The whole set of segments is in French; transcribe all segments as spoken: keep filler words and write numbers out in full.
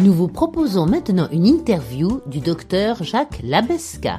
Nous vous proposons maintenant une interview du docteur Jacques Labesca.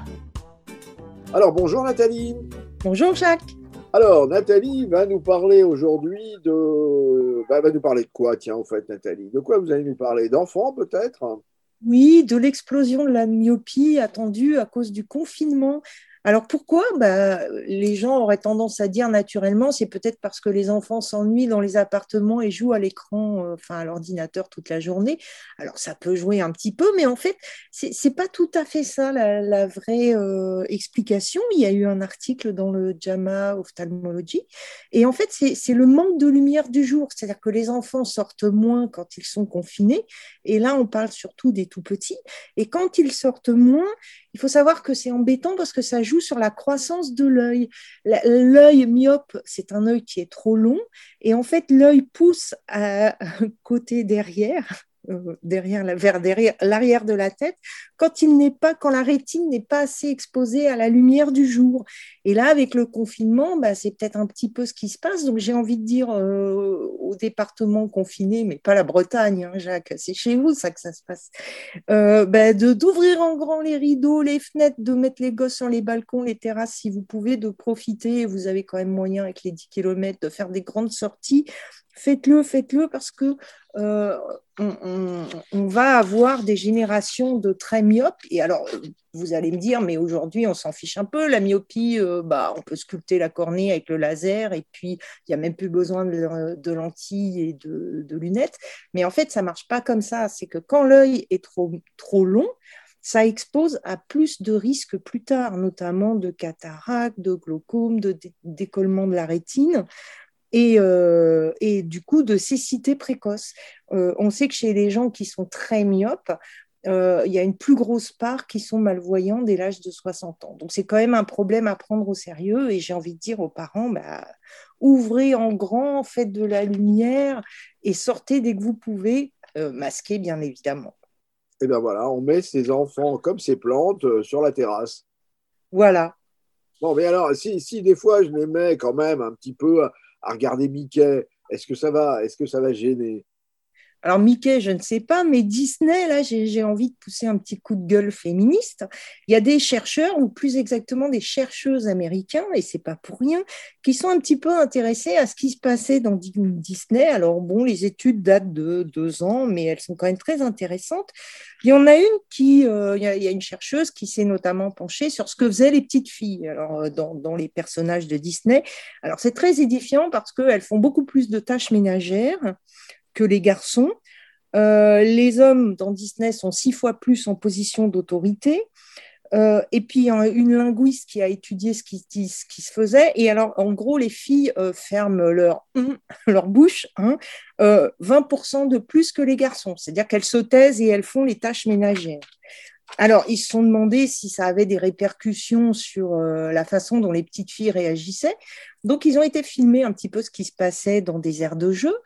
Alors, bonjour Nathalie. Bonjour Jacques. Alors, Nathalie va nous parler aujourd'hui de... Bah, va nous parler de quoi, tiens, en fait, Nathalie? De quoi vous allez nous parler? D'enfants, peut-être? Oui, de l'explosion de la myopie attendue à cause du confinement. Alors pourquoi? Bah, les gens auraient tendance à dire naturellement, c'est peut-être parce que les enfants s'ennuient dans les appartements et jouent à l'écran, euh, enfin à l'ordinateur toute la journée. Alors ça peut jouer un petit peu, mais en fait, c'est, c'est pas tout à fait ça la, la vraie euh, explication. Il y a eu un article dans le JAMA Ophthalmology, et en fait, c'est, c'est le manque de lumière du jour. C'est-à-dire que les enfants sortent moins quand ils sont confinés, et là, on parle surtout des tout petits. Et quand ils sortent moins, il faut savoir que c'est embêtant parce que ça joue sur la croissance de l'œil. L'œil myope, c'est un œil qui est trop long et en fait, l'œil pousse à côté derrière, euh, derrière la, vers derrière l'arrière de la tête quand il n'est pas, quand la rétine n'est pas assez exposée à la lumière du jour. Et là, avec le confinement, bah, c'est peut-être un petit peu ce qui se passe. Donc, j'ai envie de dire euh, au département confiné, mais pas la Bretagne, hein, Jacques, c'est chez vous ça que ça se passe. Euh, bah, de, d'ouvrir en grand les rideaux, les fenêtres, de mettre les gosses sur les balcons, les terrasses, si vous pouvez, de profiter. Vous avez quand même moyen avec les dix kilomètres de faire des grandes sorties. Faites-le, faites-le parce que euh, on, on, on va avoir des générations de très myopes. Et alors, vous allez me dire, mais aujourd'hui, on s'en fiche un peu. La myopie, euh, bah, on peut sculpter la cornée avec le laser et puis il n'y a même plus besoin de, de lentilles et de, de lunettes. Mais en fait, ça ne marche pas comme ça. C'est que quand l'œil est trop, trop long, ça expose à plus de risques plus tard, notamment de cataracte, de glaucome, de dé- décollement de la rétine. Et, euh, et du coup de cécité précoce. Euh, on sait que chez les gens qui sont très myopes, euh, il y a une plus grosse part qui sont malvoyants dès l'âge de soixante ans. Donc c'est quand même un problème à prendre au sérieux et j'ai envie de dire aux parents, bah, ouvrez en grand, faites de la lumière et sortez dès que vous pouvez, euh, masqué bien évidemment. Et bien voilà, on met ses enfants comme ses plantes euh, sur la terrasse. Voilà. Bon, mais alors, si, si des fois je les mets quand même un petit peu à, à regarder Mickey, est-ce que ça va, est-ce que ça va gêner? Alors Mickey, je ne sais pas, mais Disney, là, j'ai, j'ai envie de pousser un petit coup de gueule féministe. Il y a des chercheurs, ou plus exactement des chercheuses américains, et c'est pas pour rien, qui sont un petit peu intéressés à ce qui se passait dans Disney. Alors bon, les études datent de deux ans, mais elles sont quand même très intéressantes. Il y en a une qui, euh, il y a, il y a une chercheuse qui s'est notamment penchée sur ce que faisaient les petites filles, alors euh, dans, dans les personnages de Disney. Alors c'est très édifiant parce qu'elles font beaucoup plus de tâches ménagères que les garçons. Euh, les hommes dans Disney sont six fois plus en position d'autorité. Euh, et puis, il y a une linguiste qui a étudié ce qui, ce qui se faisait. Et alors, en gros, les filles euh, ferment leur, leur bouche hein, euh, vingt pour cent de plus que les garçons. C'est-à-dire qu'elles se taisent et elles font les tâches ménagères. Alors, ils se sont demandé si ça avait des répercussions sur euh, la façon dont les petites filles réagissaient. Donc, ils ont été filmer un petit peu ce qui se passait dans des aires de jeu.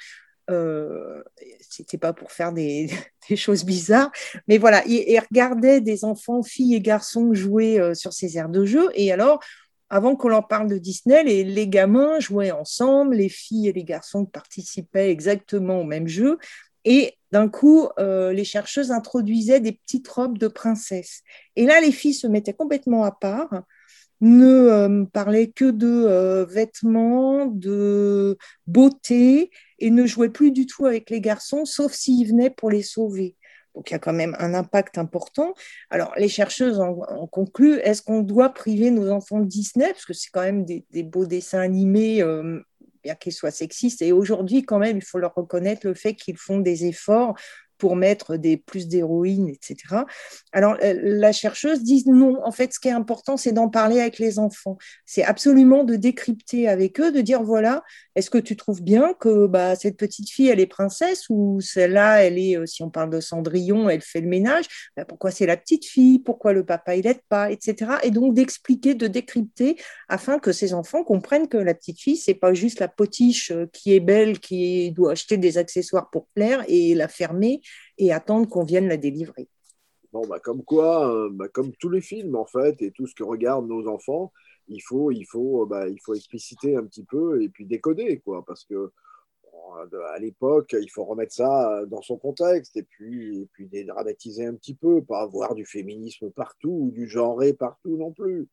Euh, c'était pas pour faire des, des choses bizarres, mais voilà, ils, ils regardaient des enfants, filles et garçons jouer euh, sur ces aires de jeu. Et alors, avant qu'on leur parle de Disney, les, les gamins jouaient ensemble, les filles et les garçons participaient exactement au même jeu. Et d'un coup, euh, les chercheuses introduisaient des petites robes de princesse. Et là, les filles se mettaient complètement à part, ne euh, parlait que de euh, vêtements, de beauté et ne jouait plus du tout avec les garçons, sauf s'ils venaient pour les sauver. Donc il y a quand même un impact important. Alors les chercheuses en, en concluent, est-ce qu'on doit priver nos enfants de Disney? Parce que c'est quand même des, des beaux dessins animés, euh, bien qu'ils soient sexistes. Et aujourd'hui, quand même, il faut leur reconnaître le fait qu'ils font des efforts pour mettre des, plus d'héroïnes, et cetera. Alors, la chercheuse dit non, en fait, ce qui est important, c'est d'en parler avec les enfants. C'est absolument de décrypter avec eux, de dire, voilà, est-ce que tu trouves bien que bah, cette petite fille, elle est princesse ou celle-là, elle est, si on parle de Cendrillon, elle fait le ménage, bah, pourquoi c'est la petite fille, pourquoi le papa, il l'aide pas, et cetera. Et donc, d'expliquer, de décrypter, afin que ces enfants comprennent que la petite fille, c'est pas juste la potiche qui est belle, qui doit acheter des accessoires pour plaire et la fermer et attendre qu'on vienne la délivrer. Bon, bah, comme quoi, euh, bah, comme tous les films, en fait, et tout ce que regardent nos enfants, il faut, il faut, bah, il faut expliciter un petit peu et puis décoder, quoi, parce que à l'époque, il faut remettre ça dans son contexte et puis, et puis dédramatiser un petit peu, pas avoir du féminisme partout ou du genré partout non plus.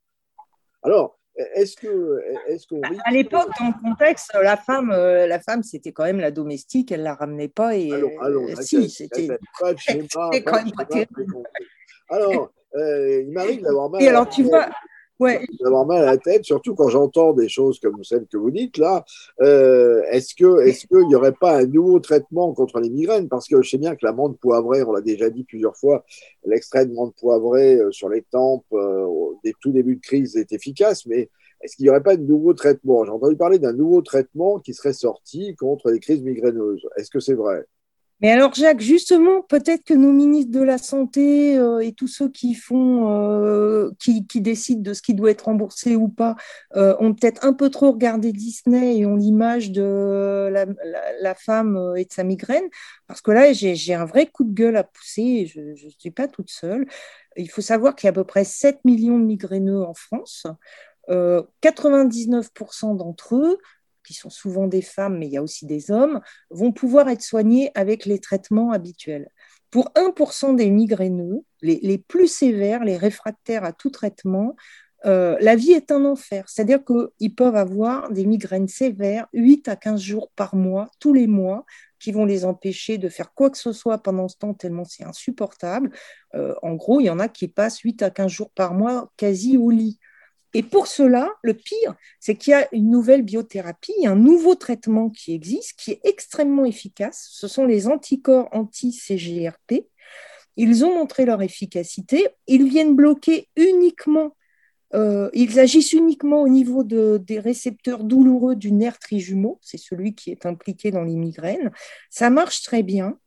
Alors, est-ce que, est-ce qu'on risque... À l'époque, dans le contexte, la femme, euh, la femme, c'était quand même la domestique, elle la ramenait pas et allons, allons, euh, là, si, c'était pas de schéma, c'était pas quand de même pas schéma terrible. préconçu. Alors, euh, il m'arrive d'avoir mal Et à la alors, tu vois, ouais, d'avoir mal à la tête, surtout quand j'entends des choses comme celles que vous dites là. Euh, est-ce que, est-ce qu'il n'y aurait pas un nouveau traitement contre les migraines? Parce que je sais bien que la menthe poivrée, on l'a déjà dit plusieurs fois, l'extrait de menthe poivrée euh, sur les tempes euh, au dé- tout début de crise est efficace, mais est-ce qu'il n'y aurait pas de nouveau traitement? J'ai entendu parler d'un nouveau traitement qui serait sorti contre les crises migraineuses. Est-ce que c'est vrai? mais alors, Jacques, justement, peut-être que nos ministres de la Santé euh, et tous ceux qui font, euh, qui, qui décident de ce qui doit être remboursé ou pas, euh, ont peut-être un peu trop regardé Disney et ont l'image de la, la- la femme euh, et de sa migraine. Parce que là, j'ai, j'ai un vrai coup de gueule à pousser et je ne suis pas toute seule. Il faut savoir qu'il y a à peu près sept millions de migraineux en France. Euh, quatre-vingt-dix-neuf pour cent d'entre eux, qui sont souvent des femmes, mais il y a aussi des hommes, vont pouvoir être soignés avec les traitements habituels. Pour un pour cent des migraineux, les, les plus sévères, les réfractaires à tout traitement, euh, la vie est un enfer. C'est-à-dire qu'ils peuvent avoir des migraines sévères huit à quinze jours par mois, tous les mois, qui vont les empêcher de faire quoi que ce soit pendant ce temps, tellement c'est insupportable. Euh, en gros, il y en a qui passent huit à quinze jours par mois quasi au lit. Et pour cela, le pire, c'est qu'il y a une nouvelle biothérapie, un nouveau traitement qui existe, qui est extrêmement efficace. Ce sont les anticorps anti-C G R P. Ils ont montré leur efficacité. Ils viennent bloquer uniquement, euh, ils agissent uniquement au niveau de, des récepteurs douloureux du nerf trijumeau. C'est celui qui est impliqué dans les migraines. Ça marche très bien.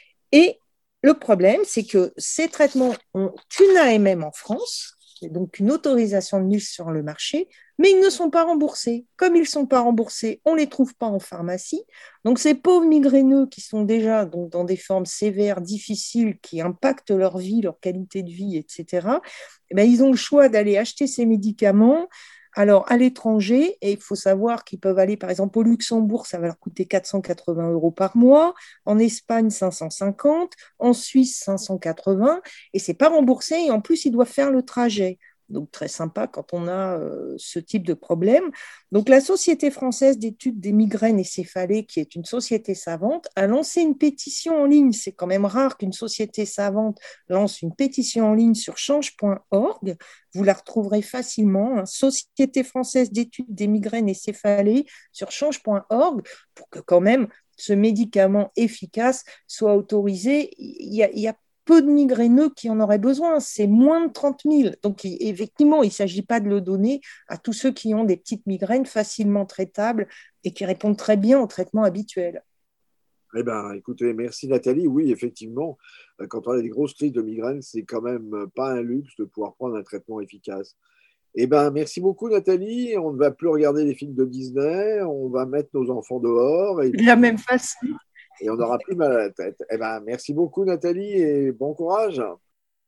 Et le problème, c'est que ces traitements ont une A M M en France, donc une autorisation de mise sur le marché, mais ils ne sont pas remboursés. Comme ils ne sont pas remboursés, on ne les trouve pas en pharmacie. Donc ces pauvres migraineux qui sont déjà donc, dans des formes sévères, difficiles, qui impactent leur vie, leur qualité de vie, et cetera, eh bien, ils ont le choix d'aller acheter ces médicaments. Alors, à l'étranger, et il faut savoir qu'ils peuvent aller, par exemple, au Luxembourg, ça va leur coûter quatre cent quatre-vingts euros par mois, en Espagne, cinq cent cinquante, en Suisse, cinq cent quatre-vingts, et ce n'est pas remboursé, et en plus, ils doivent faire le trajet. Donc, très sympa quand on a euh, ce type de problème. Donc, la Société française d'études des migraines et céphalées, qui est une société savante, a lancé une pétition en ligne. C'est quand même rare qu'une société savante lance une pétition en ligne sur change point org. Vous la retrouverez facilement, hein, Société française d'études des migraines et céphalées sur change point org, pour que quand même ce médicament efficace soit autorisé. Il y a, il y a peu de migraineux qui en auraient besoin, c'est moins de trente mille. Donc, effectivement, il ne s'agit pas de le donner à tous ceux qui ont des petites migraines facilement traitables et qui répondent très bien au traitement habituel. Eh bien, écoutez, merci Nathalie. Oui, effectivement, quand on a des grosses crises de migraine, c'est quand même pas un luxe de pouvoir prendre un traitement efficace. Eh ben, merci beaucoup Nathalie. On ne va plus regarder les films de Disney, on va mettre nos enfants dehors et, De la même façon. et on n'aura plus mal à la tête. Eh ben, merci beaucoup Nathalie et bon courage.